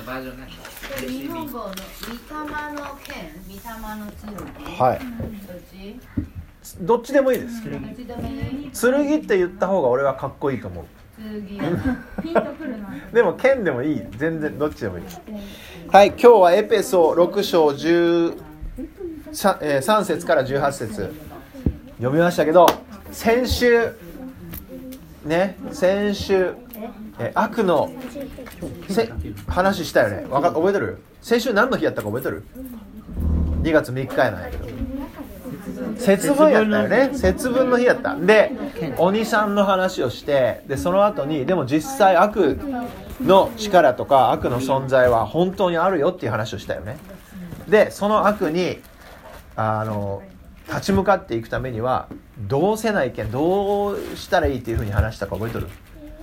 バージョンなんだ。 日本語の御霊の剣、御霊の剣。 はい。どっちでもいいです。 どっちでもいい。 剣って言った方が俺はかっこいいと思う。 剣。 でも剣でもいい。全然どっちでもいい。はい、今日はエペソ6章3節から18節読みましたけど、先週悪の話したよね。覚えてる？先週何の日やったか覚えてる？2月3日やないけど、節分やったよね。節分の日やった。で、鬼さんの話をして、でその後にでも実際悪の力とか悪の存在は本当にあるよっていう話をしたよね。でその悪に立ち向かっていくためにはどうせないけんどうしたらいいっていうふうに話したか覚えてる？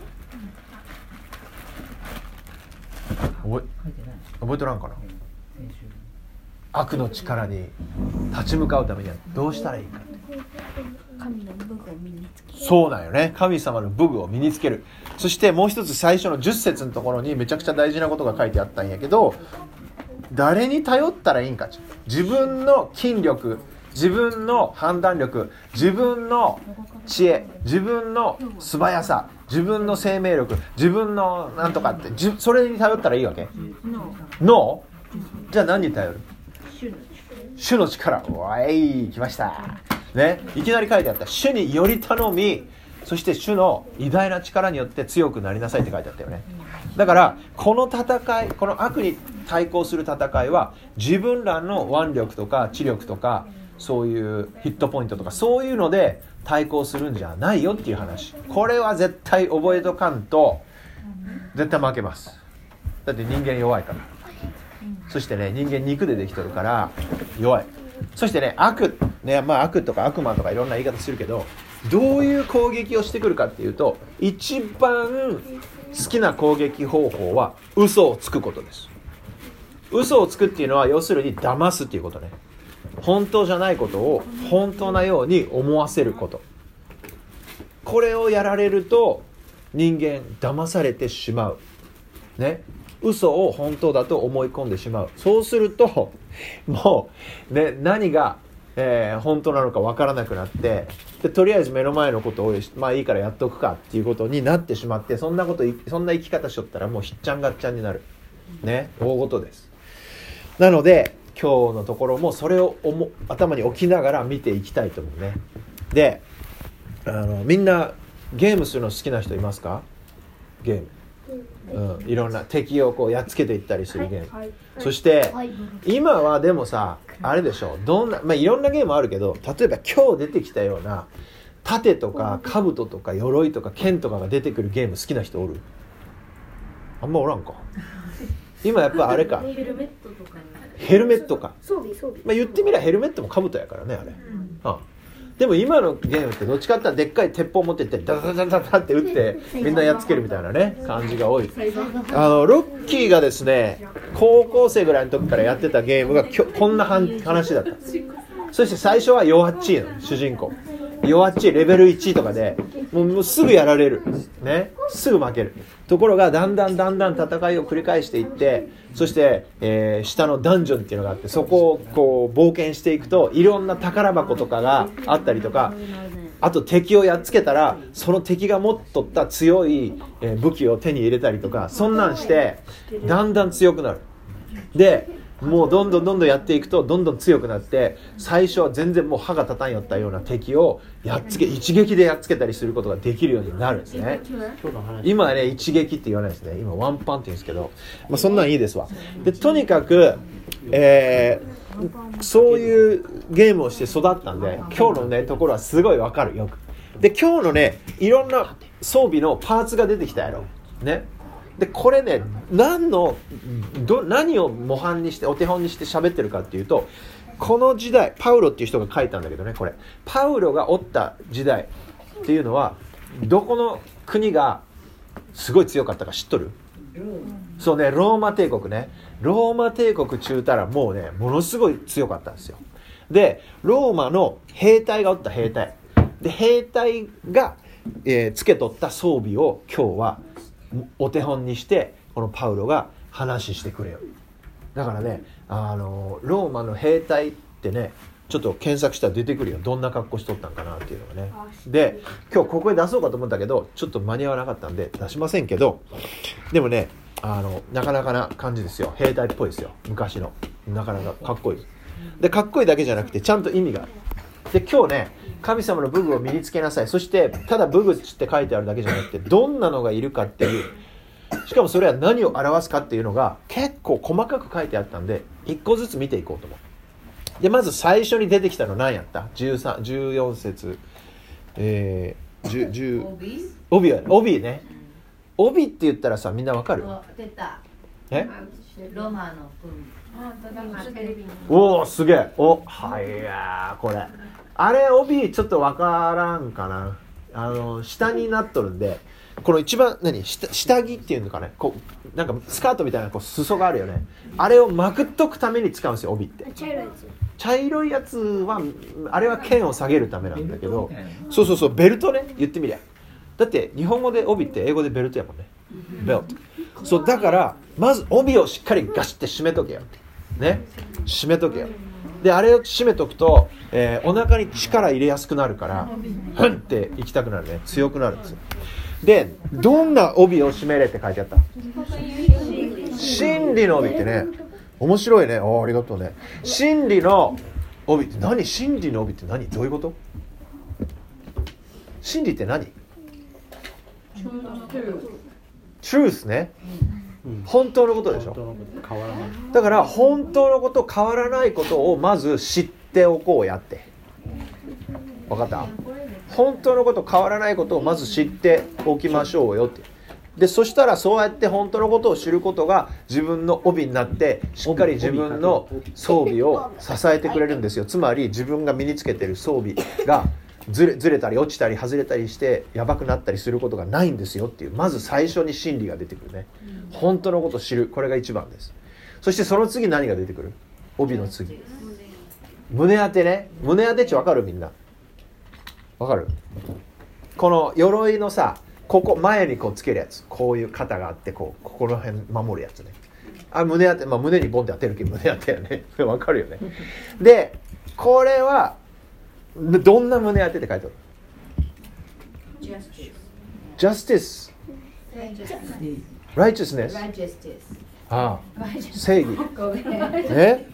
覚えてらんかな。悪の力に立ち向かうためにはどうしたらいいか。 神の武具を身につける。 そうなんよね。神様の武具を身につける。そしてもう一つ最初の10節のところにめちゃくちゃ大事なことが書いてあったんやけど、誰に頼ったらいいんか。自分の筋力、自分の判断力、自分の知恵、自分の素早さ、自分の生命力、自分のなんとかってそれに頼ったらいいわけ？ノー？じゃあ何に頼る？主の力。わい、来ましたね。いきなり書いてあった。主により頼み、そして主の偉大な力によって強くなりなさいって書いてあったよね。だからこの戦い、この悪に対抗する戦いは自分らの腕力とか知力とかそういうヒットポイントとかそういうので対抗するんじゃないよっていう話。これは絶対覚えとかんと絶対負けます。だって人間弱いから。そしてね、人間肉でできとるから弱い。そしてね、悪とか悪魔とかいろんな言い方するけど、どういう攻撃をしてくるかっていうと、一番好きな攻撃方法は嘘をつくことです。嘘をつくっていうのは要するに騙すっていうことね。本当じゃないことを本当なように思わせること。これをやられると人間騙されてしまうね。嘘を本当だと思い込んでしまう。そうするともう、ね、何が、本当なのか分からなくなって、でとりあえず目の前のことをまあいいからやっとくかっていうことになってしまって、そんな生き方しとったらもうひっちゃんがっちゃんになるね。大事です。なので今日のところもそれを頭に置きながら見ていきたいと思うね。で、みんなゲームするの好きな人いますか？ゲーム、いろんな敵をこうやっつけていったりするゲーム、そして今はでもさ、あれでしょ、いろんなゲームあるけど、例えば今日出てきたような盾とか兜とか鎧とか剣とかが出てくるゲーム好きな人おる？あんまおらんか。今やっぱあれか、ヘルメットか、言ってみればヘルメットも兜やからね、あれ、でも今のゲームってどっちかって言ったらでっかい鉄砲持ってってダダダダダって撃ってみんなやっつけるみたいなね感じが多い。ロッキーがですね、高校生ぐらいの時からやってたゲームがこんな話だった。そして最初は弱っちいの主人公、弱っちいレベル1とかでもうすぐやられるね、すぐ負ける。ところがだんだん戦いを繰り返していって、そして、下のダンジョンっていうのがあって、そこをこう冒険していくといろんな宝箱とかがあったりとか、あと敵をやっつけたらその敵が持っとった強い武器を手に入れたりとか、そんなんしてだんだん強くなる。でもうどんどんやっていくとどんどん強くなって、最初は全然もう歯が立たんよったような敵を一撃でやっつけたりすることができるようになるんですね。今はね一撃って言わないですね、今ワンパンって言うんですけど、そんなんいいですわ。でとにかく、そういうゲームをして育ったんで、今日のねところはすごいわかるよく。で今日のねいろんな装備のパーツが出てきたやろね。でこれね、何を模範にしてお手本にして喋ってるかっていうと、この時代パウロっていう人が書いたんだけどね、これパウロがおった時代っていうのはどこの国がすごい強かったか知っとる？そうね、ローマ帝国ね。ローマ帝国中たらもうねものすごい強かったんですよ。でローマの兵隊がおった。兵隊が、つけとった装備を今日はお手本にしてこのパウロが話してくれよ。だからねローマの兵隊ってねちょっと検索したら出てくるよ、どんな格好しとったんかなっていうのがね。で今日ここで出そうかと思ったけどちょっと間に合わなかったんで出しませんけど、でもねなかなかな感じですよ。兵隊っぽいですよ、昔の。なかなかかっこいいです。でかっこいいだけじゃなくてちゃんと意味がある。で今日ね神様の武具を身につけなさい、そしてただ武具って書いてあるだけじゃなくてどんなのがいるかっていう、しかもそれは何を表すかっていうのが結構細かく書いてあったんで一個ずつ見ていこうと思う。でまず最初に出てきたの何やった？ 14節帯ね。帯って言ったらさみんなわかる？ 出た。 え？ ロマのおおすげえ。おはいやこれあれ帯ちょっとわからんかな。下になっとるんで、この一番下着っていうのかね、こうなんかスカートみたいなこう裾があるよね。あれをまくっとくために使うんですよ帯って。茶色いやつはあれは剣を下げるためなんだけど、そうベルトね、言ってみりゃ。だって日本語で帯って英語でベルトやもんね。ベルト。そうだからまず帯をしっかりガシッて締めとけよ。ね、締めとけよ。であれを締めとくと、お腹に力入れやすくなるからふんって行きたくなるね、強くなるんですよ。でどんな帯を締めれって書いてあった？真理の帯ってね、面白いね。ありがとうね。真理の帯って何？真理の帯って何？どういうこと？真理って何？ Truth ね、本当のことでしょ。だから本当のこと、変わらないことをまず知っておこうやって。分かった？本当のこと、変わらないことをまず知っておきましょうよって。でそしたらそうやって本当のことを知ることが自分の帯になってしっかり自分の装備を支えてくれるんですよ。つまり自分が身につけている装備がずれたり落ちたり外れたりしてやばくなったりすることがないんですよっていう、まず最初に真理が出てくるね。本当のことを知る、これが一番です。そしてその次何が出てくる？帯の次胸当てね。胸当てって分かる？みんな分かる？この鎧のさ、ここ前にこうつけるやつ、こういう肩があってここの辺守るやつね。胸当て、胸にボンって当てるけど胸当てやね。分かるよね。でこれはどんな胸当てって書いてある？ Justice Righteousness 正義ね。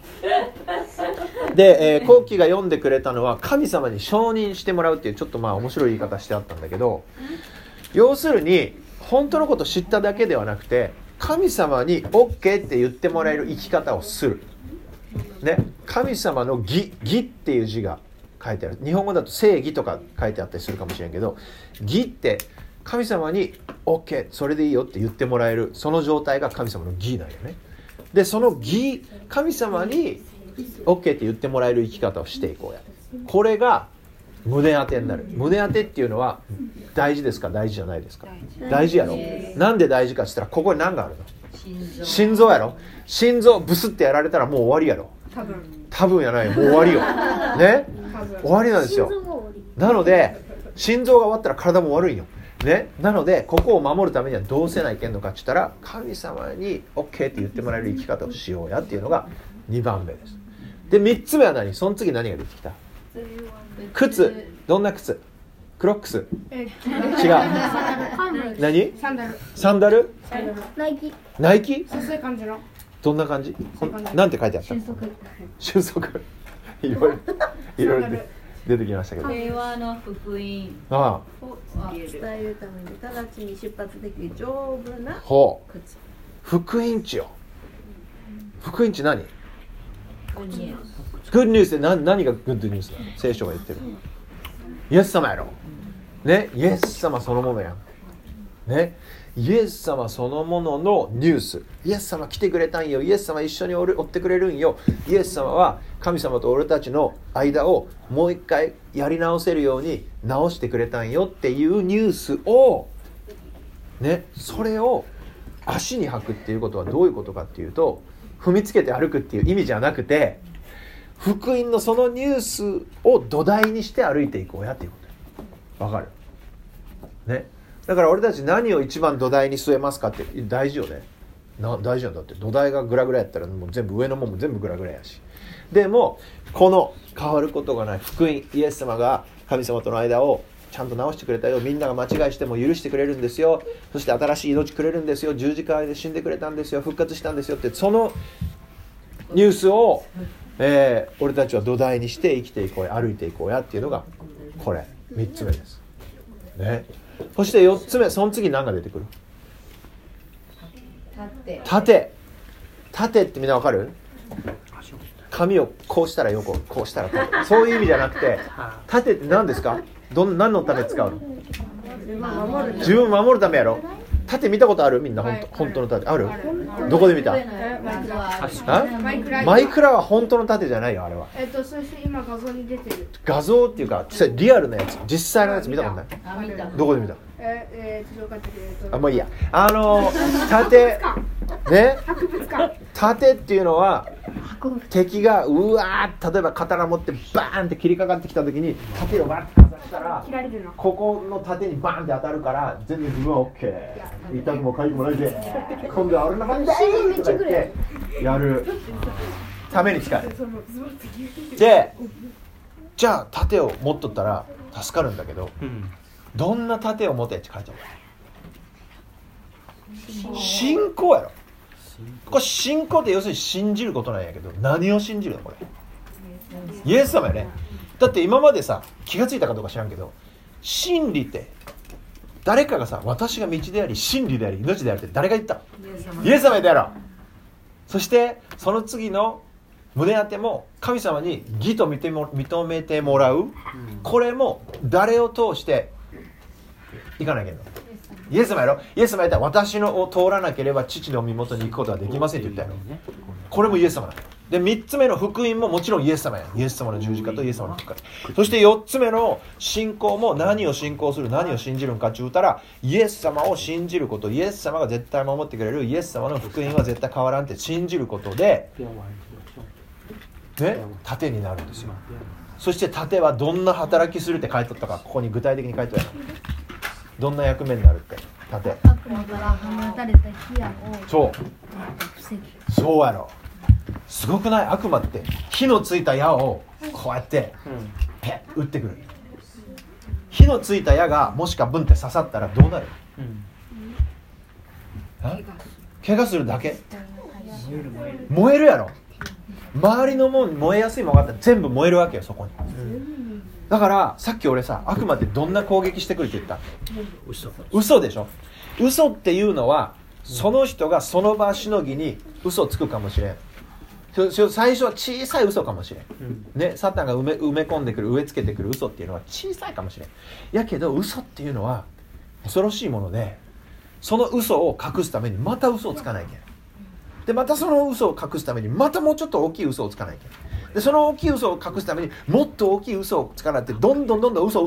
で、コウキが読んでくれたのは神様に承認してもらうっていうちょっと面白い言い方してあったんだけど、要するに本当のことを知っただけではなくて神様に OK って言ってもらえる生き方をする、ね、神様の義っていう字が書いてある。日本語だと正義とか書いてあったりするかもしれんけど、義って神様に OK それでいいよって言ってもらえる、その状態が神様の義なんよね。でその義、神様に OK って言ってもらえる生き方をしていこうや。これが胸当てになる。胸当てっていうのは大事ですか大事じゃないですか？大事やろ。なんで大事かって言ったらここに何があるの？心臓やろ。心臓ブスってやられたらもう終わりやろ。多分やない、もう終わりよね。終わりなんですよ。なので心臓が終わったら体も悪いよね。なのでここを守るためにはどうせないけんのかって言ったら神様に OK って言ってもらえる生き方をしようやっていうのが2番目です。で3つ目は何？その次何が出てきた？靴。どんな靴？クロックス？違う。何？サンダル？ナイキ？ そういう感じの。 どんな感じ？なんて書いてあった？瞬足。いろいろ出てきましたけど。 平和の福音あを伝えるために直ちに出発できる丈夫な靴。 福音地よ。福音地何？ グッドニュース。 グッドニュースで何がグッドニュースなの？聖書が言ってる。イエス様やろ。ね、イエス様そのものやん。ね、イエス様そのもののニュース。イエス様来てくれたんよ。イエス様一緒に追ってくれるんよ。イエス様は神様と俺たちの間をもう一回やり直せるように直してくれたんよっていうニュースをね、それを足に履くっていうことはどういうことかっていうと、踏みつけて歩くっていう意味じゃなくて、福音のそのニュースを土台にして歩いていこうやっていうこと。わかる？ね。だから俺たち何を一番土台に据えますかって大事よね。 大事なんだって。土台がグラグラやったらもう全部上のもんも全部グラグラやし。でもこの変わることがない福音、イエス様が神様との間をちゃんと直してくれたよ、みんなが間違いしても許してくれるんですよ、そして新しい命くれるんですよ、十字架で死んでくれたんですよ、復活したんですよって、そのニュースを、俺たちは土台にして生きていこうや、歩いていこうやっていうのがこれ3つ目です、ね、そして4つ目、その次何が出てくる？盾ってみんなわかる？紙をこうしたら横、こうしたらこう、そういう意味じゃなくて、盾って何ですか？何のため使うの？自分を守るためやろ。盾見たことある？みんな本当の盾ある？どこで見た？マイクラは本当の盾じゃないよ、あれは。 そして今画像に出てる。 画像っていうかリアルなやつ、実際のやつ見たことない？どこで見た？もういいや。盾ね、盾っていうのは敵がうわー、例えば刀持ってバーンって切りかかってきた時に盾をバーってかざしたらここの盾にバーンって当たるから全然自分は OK、 痛くも痒くもないで今度は俺の番だーとか言ってやるために使える。でじゃあ盾を持っとったら助かるんだけど、どんな盾を持てって書いてある？信仰やろ。これ信仰って要するに信じることなんやけど、何を信じるのこれ？イエス様やね。だって今までさ、気がついたかどうか知らんけど、真理って誰かがさ、私が道であり真理であり命であるって誰が言った？イエス様言ったやろ。そしてその次の胸当ても神様に義と認めてもらう、これも誰を通していかなきゃいけないの？イエス様やろ。イエス様やったら私のを通らなければ父の身元に行くことはできませんって言ったやろ。これもイエス様だ。で3つ目の福音ももちろんイエス様や。イエス様の十字架とイエス様の復活。そして4つ目の信仰も何を信仰する、何を信じるんかって言ったら、イエス様を信じること、イエス様が絶対守ってくれる、イエス様の福音は絶対変わらんって信じることで、ね、盾になるんですよ。そして盾はどんな働きするって書いてあったか、ここに具体的に書いてある。どんな役目になるって盾。 悪魔から放たれた火矢をそう防ぐ。 そうやろ。すごくない？悪魔って火のついた矢をこうやってペッ打ってくる。火のついた矢がもしかブンって刺さったらどうなる？怪我するだけ。燃えるやろ。周りのもん燃えやすいものがあったら全部燃えるわけよ、そこに。だからさっき俺さ、悪魔ってどんな攻撃してくるって言った？嘘でしょ。嘘っていうのはその人がその場しのぎに嘘をつくかもしれん。最初は小さい嘘かもしれん、ね、サタンが埋め込んでくる、植え付けてくる嘘っていうのは小さいかもしれん。やけど嘘っていうのは恐ろしいもので、その嘘を隠すためにまた嘘をつかないけん。でまたその嘘を隠すためにまたもうちょっと大きい嘘をつかないけん。でその大きい嘘を隠すためにもっと大きい嘘をつかないって、どんどん嘘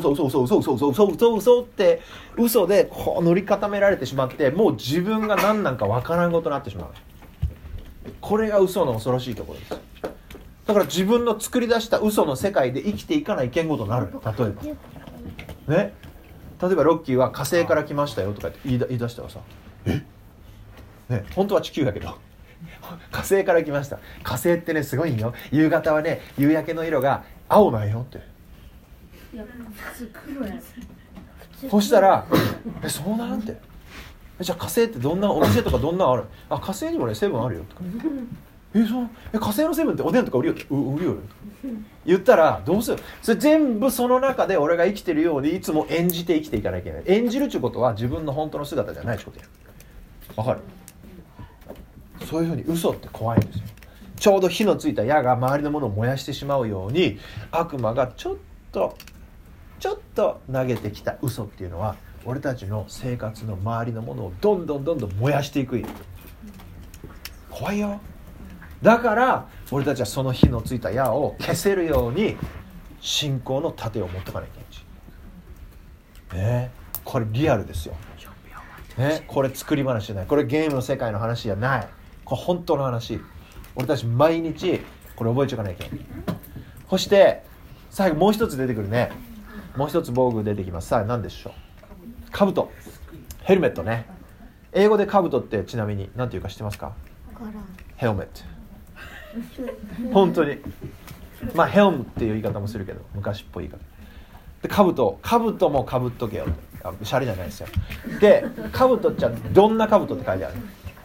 って嘘でこう塗り固められてしまって、もう自分が何なんかわからんことになってしまう。これが嘘の恐ろしいところです。だから自分の作り出した嘘の世界で生きていかないけんことになる。例えばロッキーは火星から来ましたよとか言い出したらさ、ね、本当は地球だけど火星から来ました。火星ってねすごいんよ。夕方はね夕焼けの色が青なんよって。 いや普通黒や。 そしたらそうなんて。じゃあ火星ってどんなお店とかどんなのある？あ、火星にもねセブンあるよとか。火星のセブンっておでんとか売るよとか言ったらどうする？それ全部その中で俺が生きてるようにいつも演じて生きていかなきゃいけない。演じるってことは自分の本当の姿じゃないってことや。わかる？そういうふうに嘘って怖いんですよ。ちょうど火のついた矢が周りのものを燃やしてしまうように、悪魔がちょっと投げてきた嘘っていうのは俺たちの生活の周りのものをどんどん燃やしていく。怖いよ。だから俺たちはその火のついた矢を消せるように信仰の盾を持っとかなきゃいけない。ね、これリアルですよ。ね、これ作り話じゃない。これゲームの世界の話じゃない。これ本当の話。俺たち毎日これ覚えちゃいかなきゃいけない。そして最後もう一つ出てくるね。もう一つ防具出てきます。さあ何でしょう？兜、ヘルメットね。 英語で兜ってちなみに何て言うか知ってますか？ からヘルメット。本当に。まあヘルムっていう言い方もするけど、昔っぽい言い方。で、兜もかぶっとけよって。シャレじゃないですよ。で、兜っちゃどんな兜って書いてある？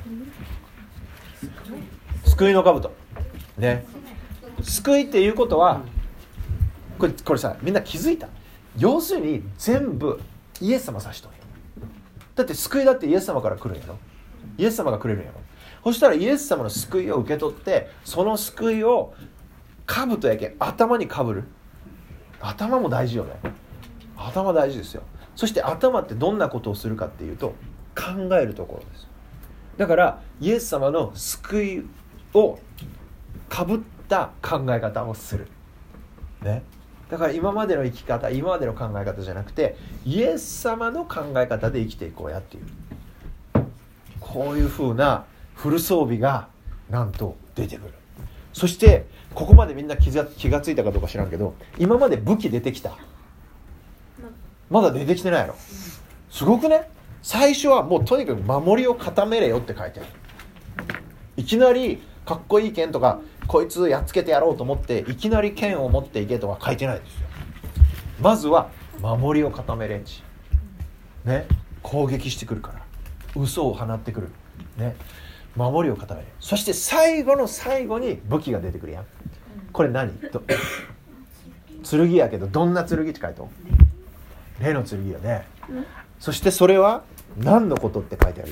救いの兜。ね。救いっていうことは、これさ、みんな気づいた？要するに全部イエス様指しとる。だって救いだってイエス様から来るんやろ。イエス様がくれるんやろ。そしたらイエス様の救いを受け取って、その救いを兜やけん頭にかぶる。頭も大事よね。頭大事ですよ。そして頭ってどんなことをするかっていうと、考えるところです。だからイエス様の救いをかぶった考え方をする、ね、だから今までの生き方、今までの考え方じゃなくて、イエス様の考え方で生きていこうやっていう、こういう風なフル装備がなんと出てくる。そしてここまでみんな気がついたかどうか知らんけど、今まで武器出てきた？まだ出てきてないやろ。すごくね。最初はもうとにかく守りを固めれよって書いてある。いきなりかっこいい剣とか、こいつやっつけてやろうと思っていきなり剣を持っていけとか書いてないですよ。まずは守りを固めれんし、ね、攻撃してくるから、嘘を放ってくる、ね、守りを固める。そして最後の最後に武器が出てくるやん。これ何と剣やけど、どんな剣って書いてある？霊の剣よね。そしてそれは何のことって書いてある？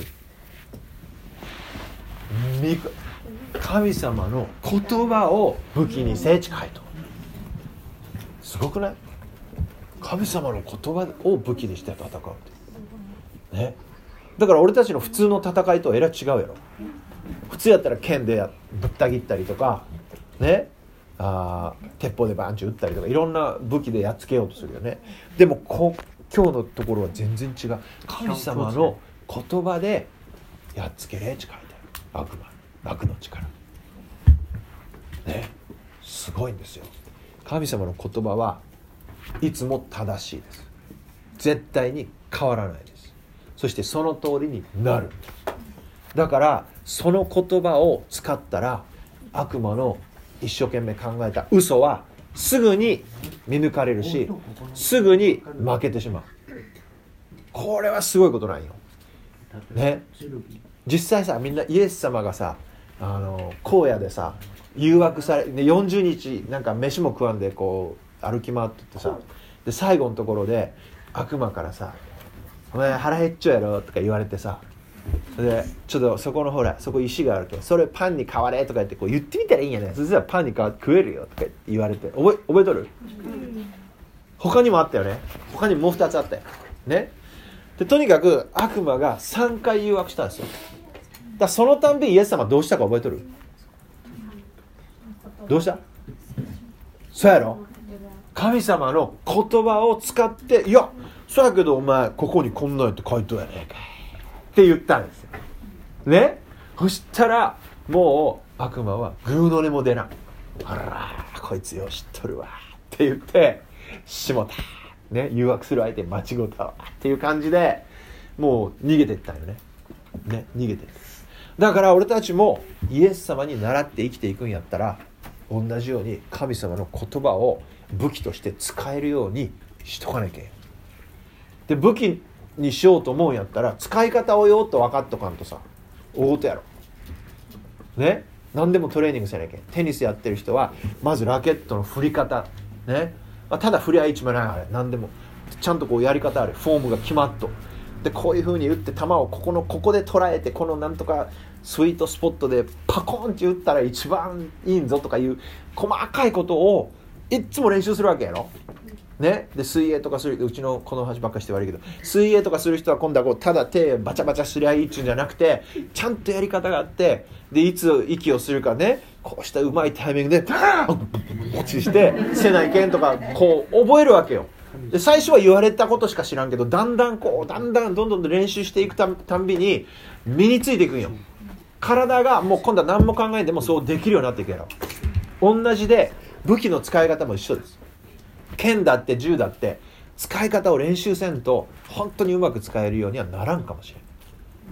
神様の言葉を武器にせえって書いてある。すごくない？神様の言葉を武器にして戦うって、ね、だから俺たちの普通の戦いとはえらい違うやろ。普通やったら剣でぶった切ったりとかね、鉄砲でバンチ打ったりとか、いろんな武器でやっつけようとするよね。でも今日のところは全然違う。神様の言葉でやっつけれって書いてある。悪の力ね、すごいんですよ。神様の言葉はいつも正しいです。絶対に変わらないです。そしてその通りになる。だからその言葉を使ったら、悪魔の一生懸命考えた嘘はすぐに見抜かれるし、すぐに負けてしまう。これはすごいことなんよ、ね、実際さ、みんなイエス様がさ、荒野でさ誘惑され、40日なんか飯も食わんでこう歩き回っててさ、で最後のところで悪魔からさ、お前腹減っちゃうやろとか言われてさ、でちょっとそこのほら、そこ石があるけど、それパンに変われとか言ってこう言ってみたらいいんやね。そしたらパンに変わって食えるよとか言われて、覚えとる？他にもあったよね。他にもう2つあったよね。でとにかく悪魔が3回誘惑したんですよ。だそのたんびイエス様どうしたか覚えとる？どうした？そうやろ。神様の言葉を使って、いやそうやけどお前ここにこんなんって書いとやねえかって言ったんですよね。そしたらもう悪魔はグーの音も出な、あらこいつよ知っとるわって言ってしもた、ね、誘惑する相手間違うたわっていう感じでもう逃げていったんよね。逃げていった。だから俺たちもイエス様に倣って生きていくんやったら、同じように神様の言葉を武器として使えるようにしとかなきゃいけない。で武器にしようと思うんやったら、使い方をよーっと分かっとかんとさ、大事やろね。何でもトレーニングせなきゃ。テニスやってる人はまずラケットの振り方ね、ただ振りゃ一枚ない、あれ何でもちゃんとこうやり方ある、フォームが決まっと、でこういう風に打って球をここで捉えて、このなんとかスイートスポットでパコーンって打ったら一番いいんぞとかいう細かいことをいっつも練習するわけやろね。で水泳とかする、うちのこの話ばっかりして悪いけど、水泳とかする人は今度はこうただ手バチャバチャすりゃいいっちゅうんじゃなくて、ちゃんとやり方があって、でいつ息をするかね、こうしたうまいタイミングでバーン落ちしてせないけんとかこう覚えるわけよ。で最初は言われたことしか知らんけど、だんだんどんどん練習していくたんびに身についていくんよ。体がもう今度は何も考えてもそうできるようになっていくやろ。同じで武器の使い方も一緒です。剣だって銃だって使い方を練習せんと本当にうまく使えるようにはならんかもしれない。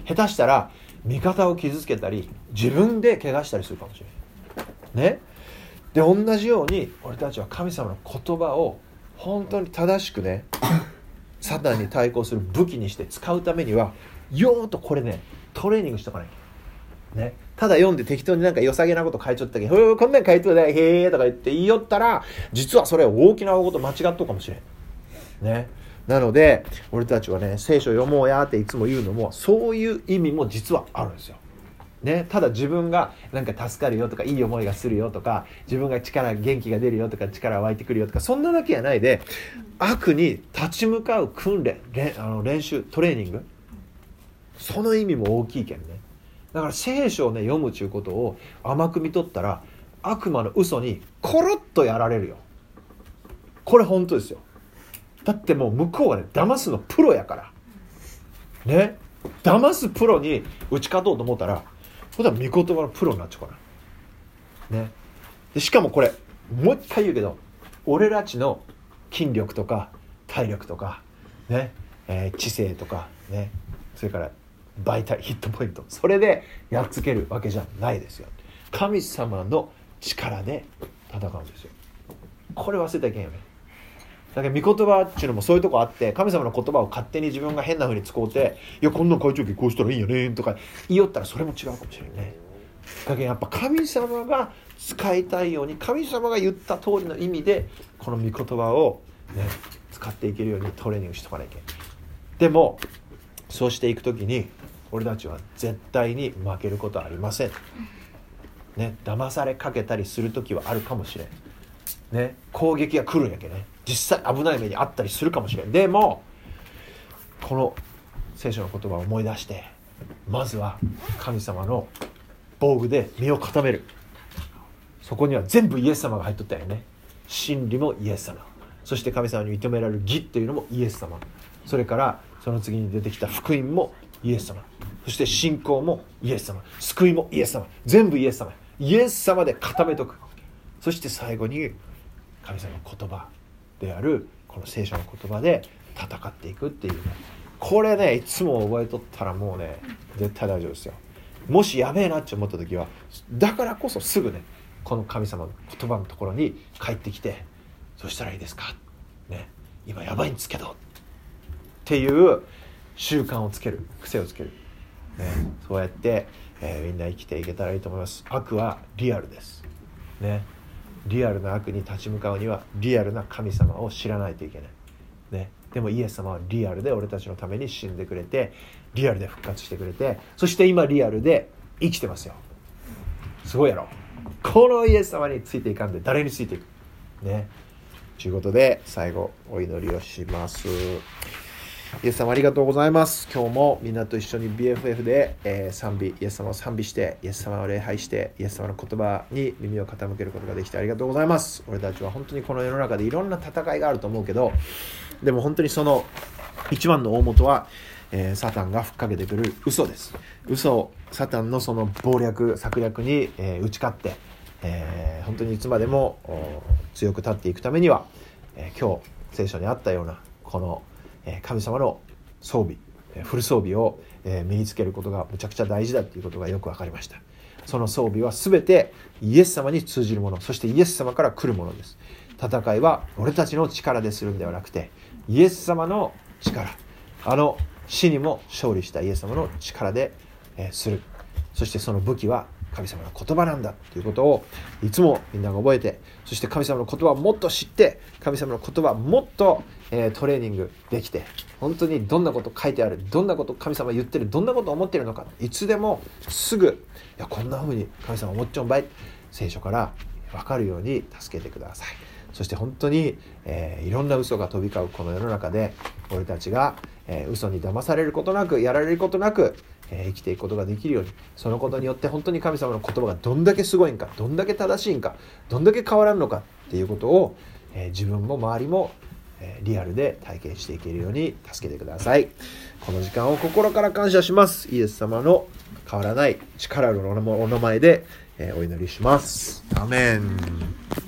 下手したら味方を傷つけたり自分で怪我したりするかもしれないね。で同じように俺たちは神様の言葉を本当に正しくねサタンに対抗する武器にして使うためにはよーっとこれねトレーニングしとかないとね。ただ読んで適当になんか良さげなこと書いちゃったけどこんなん書いとるだへーとか言って言いよったら実はそれは大きな大事間違っとるかもしれんね。なので俺たちはね聖書読もうやっていつも言うのもそういう意味も実はあるんですよね。ただ自分がなんか助かるよとかいい思いがするよとか自分が元気が出るよとか力湧いてくるよとかそんなだけじゃないで悪に立ち向かう訓練、練習トレーニングその意味も大きいけんね。だから聖書をね読むということを甘く見とったら悪魔の嘘にコロッとやられるよ。これ本当ですよ。だってもう向こうはね騙すのプロやからね。騙すプロに打ち勝とうと思ったらこれは御言葉のプロになっちゃうからね。でしかもこれもう一回言うけど俺たちの筋力とか体力とかね、知性とかねそれからバイタルヒットポイントそれでやっつけるわけじゃないですよ。神様の力で戦うんですよ。これ忘れたらいけんよね。だから御言葉っていうのもそういうとこあって神様の言葉を勝手に自分が変な風に使うていやこんなん会長期こうしたらいいんよねとか言いよったらそれも違うかもしれないね。だけどやっぱ神様が使いたいように神様が言った通りの意味でこの御言葉を、ね、使っていけるようにトレーニングしとかなきゃいけない。でもそうしていくときに俺たちは絶対に負けることはありません、ね、騙されかけたりするときはあるかもしれん、ね、攻撃が来るんやけね実際危ない目にあったりするかもしれん。でもこの聖書の言葉を思い出してまずは神様の防具で身を固める。そこには全部イエス様が入っとったよね。真理もイエス様そして神様に認められる義っていうのもイエス様それからその次に出てきた福音もイエス様そして信仰もイエス様救いもイエス様全部イエス様イエス様で固めとく。そして最後に神様の言葉であるこの聖書の言葉で戦っていくっていうね。これねいつも覚えとったらもうね絶対大丈夫ですよ。もしやべえなって思った時はだからこそすぐねこの神様の言葉のところに帰ってきてそしたらいいですか、ね、今やばいんですけどっていう習慣をつける癖をつける、ね、そうやって、みんな生きていけたらいいと思います。悪はリアルです、ね、リアルな悪に立ち向かうにはリアルな神様を知らないといけない、ね、でもイエス様はリアルで俺たちのために死んでくれてリアルで復活してくれてそして今リアルで生きてますよ。すごいやろ。このイエス様についていかんで誰についていくねということで最後お祈りをします。イエス様ありがとうございます。今日もみんなと一緒に BFF で、賛美イエス様を賛美してイエス様を礼拝してイエス様の言葉に耳を傾けることができてありがとうございます。俺たちは本当にこの世の中でいろんな戦いがあると思うけどでも本当にその一番の大元は、サタンがふっかけてくる嘘です。嘘サタンのその謀略策略に、打ち勝って、本当にいつまでも強く立っていくためには、今日聖書にあったようなこの神様の装備フル装備を身につけることがむちゃくちゃ大事だということがよく分かりました。その装備は全てイエス様に通じるものそしてイエス様から来るものです。戦いは俺たちの力でするんではなくてイエス様の力死にも勝利したイエス様の力でする。そしてその武器は神様の言葉なんだということをいつもみんなが覚えてそして神様の言葉をもっと知って神様の言葉をもっと、トレーニングできて本当にどんなこと書いてあるどんなこと神様言ってるどんなこと思ってるのかいつでもすぐいやこんな風に神様思っちゃうんばい聖書から分かるように助けてください。そして本当に、いろんな嘘が飛び交うこの世の中で俺たちが、嘘に騙されることなくやられることなく、生きていくことができるようにそのことによって本当に神様の言葉がどんだけすごいんかどんだけ正しいんかどんだけ変わらんのかっていうことを、自分も周りも、リアルで体験していけるように助けてください。この時間を心から感謝します。イエス様の変わらない力あるお名前で、お祈りします。アメン。